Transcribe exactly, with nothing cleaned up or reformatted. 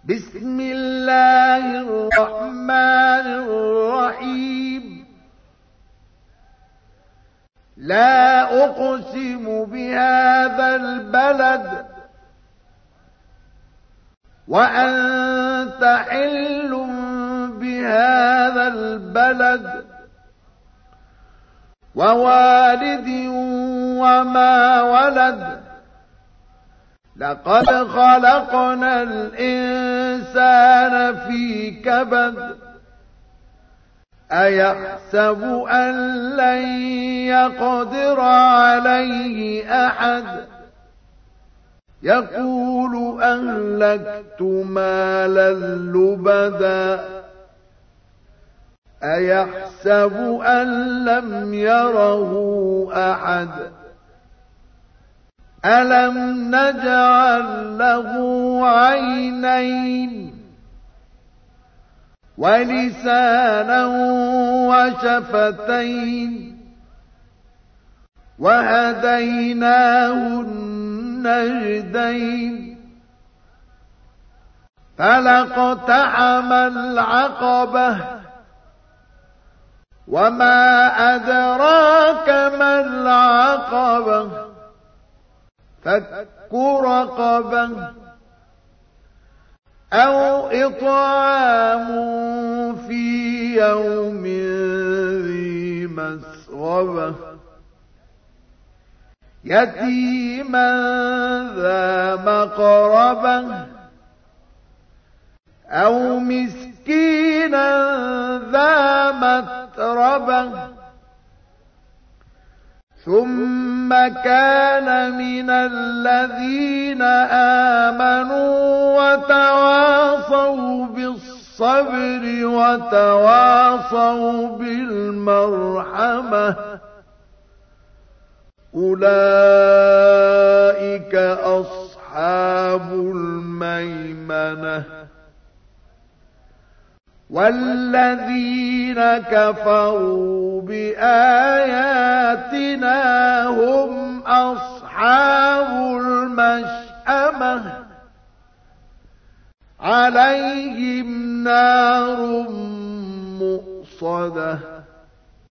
بسم الله الرحمن الرحيم لا أقسم بهذا البلد وأنت حل بهذا البلد ووالد وما ولد لقد خلقنا الإنسان في كبد أيحسب أن لن يقدر عليه أحد يقول أهلكت مالا لبدا أيحسب أن لم يره أحد ألم نجعل له عينين ولسانا وشفتين وهديناه النجدين فلاقتحم العقبة وما أدراك ما العقبة فك رقبة أو إطعام في يوم ذي مسغبة يتيما ذا مقربة أو مسكينا ذا متربة ثم كان من الذين آمنوا وتواصوا بالصبر وتواصوا بالمرحمة أولئك أصحاب الميمنة والذين كفروا بآياتنا هم أصحاب المشأمة عليهم نار مؤصدة